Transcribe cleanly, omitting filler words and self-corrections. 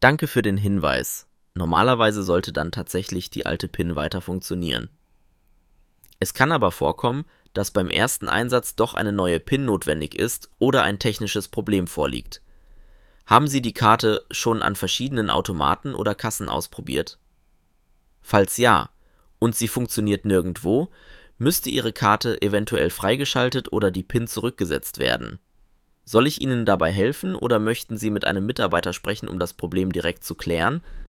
Danke für den Hinweis. Normalerweise sollte dann tatsächlich die alte PIN weiter funktionieren. Es kann aber vorkommen, dass beim ersten Einsatz doch eine neue PIN notwendig ist oder ein technisches Problem vorliegt. Haben Sie die Karte schon an verschiedenen Automaten oder Kassen ausprobiert? Falls ja, und sie funktioniert nirgendwo, müsste Ihre Karte eventuell freigeschaltet oder die PIN zurückgesetzt werden. Soll ich Ihnen dabei helfen oder möchten Sie mit einem Mitarbeiter sprechen, um das Problem direkt zu klären?